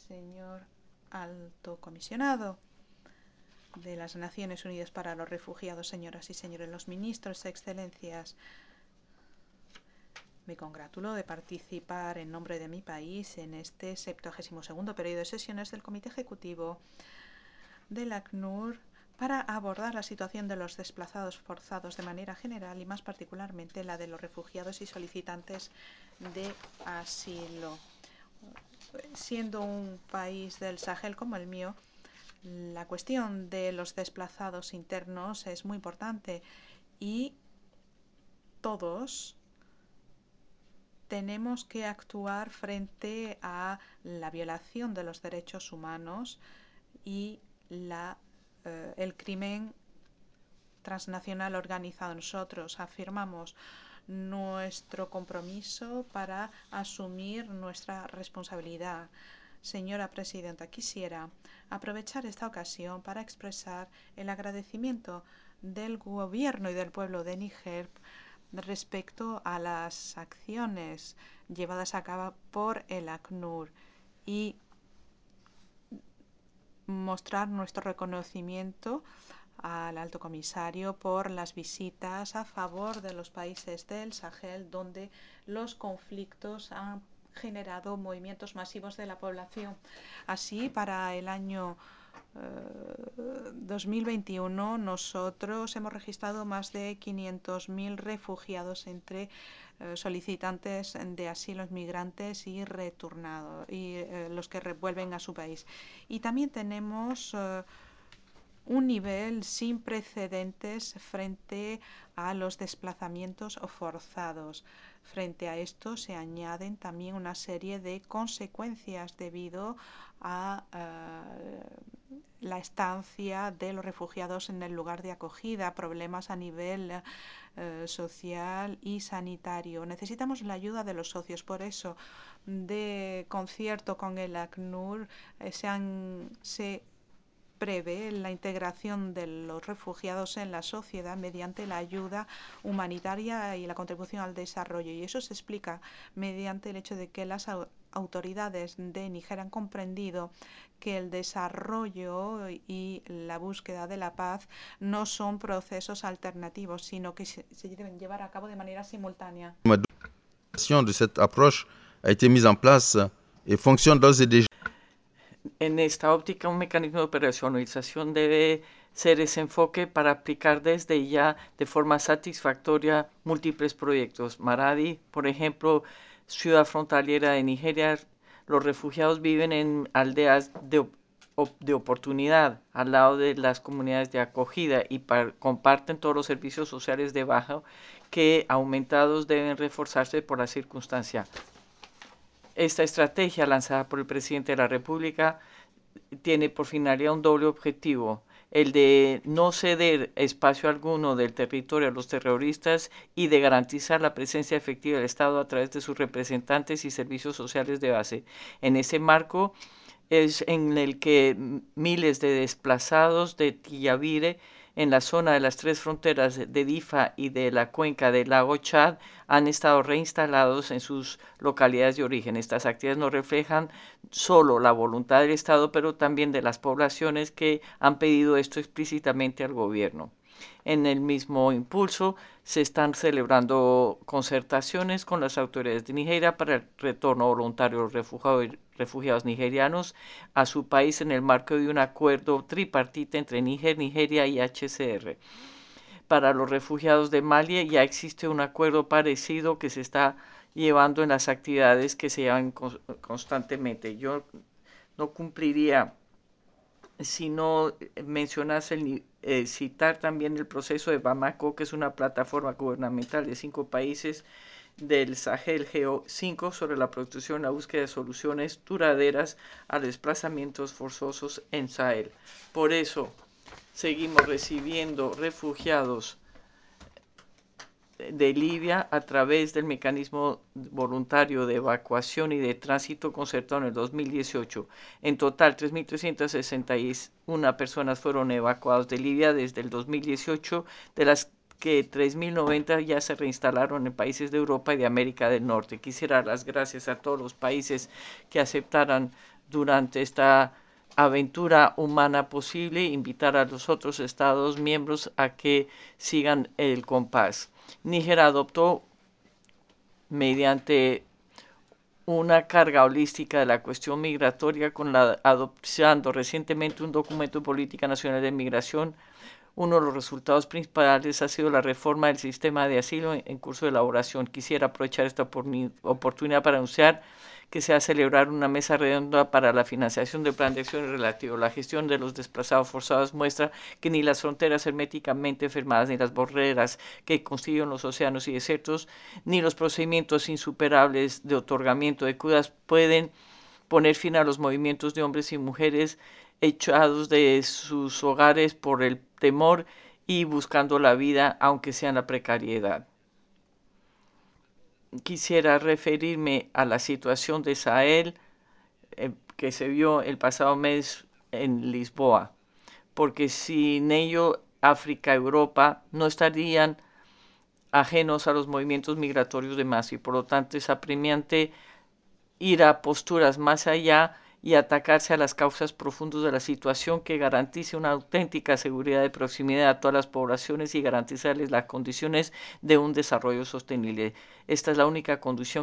señor alto comisionado de las Naciones Unidas para los Refugiados, señoras y señores, los ministros, excelencias, me congratulo de participar en nombre de mi país en este 72º periodo de sesiones del Comité Ejecutivo del ACNUR para abordar la situación de los desplazados forzados de manera general y más particularmente la de los refugiados y solicitantes de asilo. Siendo un país del Sahel como el mío, la cuestión de los desplazados internos es muy importante y todos tenemos que actuar frente a la violación de los derechos humanos y el crimen transnacional organizado. Nosotros afirmamos nuestro compromiso para asumir nuestra responsabilidad. Señora Presidenta, quisiera aprovechar esta ocasión para expresar el agradecimiento del Gobierno y del pueblo de Níger respecto a las acciones llevadas a cabo por el ACNUR y mostrar nuestro reconocimiento al Alto Comisario por las visitas a favor de los países del Sahel, donde los conflictos han generado movimientos masivos de la población. Así, para el año 2021, nosotros hemos registrado más de 500.000 refugiados entre solicitantes de asilo, migrantes y retornados, y los que vuelven a su país. Y también tenemos un nivel sin precedentes frente a los desplazamientos forzados. Frente a esto se añaden también una serie de consecuencias debido a la estancia de los refugiados en el lugar de acogida, problemas a nivel social y sanitario. Necesitamos la ayuda de los socios. Por eso, de concierto con el ACNUR, se prevé la integración de los refugiados en la sociedad mediante la ayuda humanitaria y la contribución al desarrollo. Y eso se explica mediante el hecho de que las autoridades de Níger han comprendido que el desarrollo y la búsqueda de la paz no son procesos alternativos, sino que se deben llevar a cabo de manera simultánea. De cette approche a été mise en place et fonctionne d'ores et déjà. En esta óptica, un mecanismo de operacionalización debe ser ese enfoque para aplicar desde ya de forma satisfactoria múltiples proyectos. Maradi, por ejemplo, ciudad frontaliera de Nigeria, los refugiados viven en aldeas de oportunidad al lado de las comunidades de acogida y comparten todos los servicios sociales de baja que aumentados deben reforzarse por la circunstancia. Esta estrategia lanzada por el presidente de la República tiene por finalidad un doble objetivo, el de no ceder espacio alguno del territorio a los terroristas y de garantizar la presencia efectiva del Estado a través de sus representantes y servicios sociales de base. En ese marco es en el que miles de desplazados de Tillabire en la zona de las tres fronteras de Difa y de la cuenca del lago Chad han estado reinstalados en sus localidades de origen. Estas actividades no reflejan solo la voluntad del Estado, pero también de las poblaciones que han pedido esto explícitamente al gobierno. En el mismo impulso se están celebrando concertaciones con las autoridades de Nigeria para el retorno voluntario de los refugiados nigerianos a su país en el marco de un acuerdo tripartita entre Níger, Nigeria y HCR. Para los refugiados de Mali ya existe un acuerdo parecido que se está llevando en las actividades que se llevan constantemente. Yo no cumpliría si no mencionas citar también el proceso de Bamako, que es una plataforma gubernamental de 5 países del Sahel G5 sobre la protección y la búsqueda de soluciones duraderas a desplazamientos forzosos en Sahel. Por eso seguimos recibiendo refugiados de Libia a través del mecanismo voluntario de evacuación y de tránsito concertado en el 2018. En total, 3.361 personas fueron evacuadas de Libia desde el 2018, de las que 3.090 ya se reinstalaron en países de Europa y de América del Norte. Quisiera dar las gracias a todos los países que aceptaran durante esta aventura humana posible, invitar a los otros Estados miembros a que sigan el compás. Níger adoptó mediante una carga holística de la cuestión migratoria adoptando recientemente un documento de política nacional de migración. Uno de los resultados principales ha sido la reforma del sistema de asilo en curso de elaboración. Quisiera aprovechar esta oportunidad para anunciar que se va a celebrar una mesa redonda para la financiación del plan de acción relativo a la gestión de los desplazados forzados. Muestra que ni las fronteras herméticamente firmadas, ni las barreras que constituyen los océanos y desiertos, ni los procedimientos insuperables de otorgamiento de cuidados pueden poner fin a los movimientos de hombres y mujeres echados de sus hogares por el temor y buscando la vida, aunque sea en la precariedad. Quisiera referirme a la situación de Sahel que se vio el pasado mes en Lisboa, porque sin ello África, Europa no estarían ajenos a los movimientos migratorios de masa y por lo tanto es apremiante ir a posturas más allá y atacarse a las causas profundas de la situación que garantice una auténtica seguridad de proximidad a todas las poblaciones y garantizarles las condiciones de un desarrollo sostenible. Esta es la única condición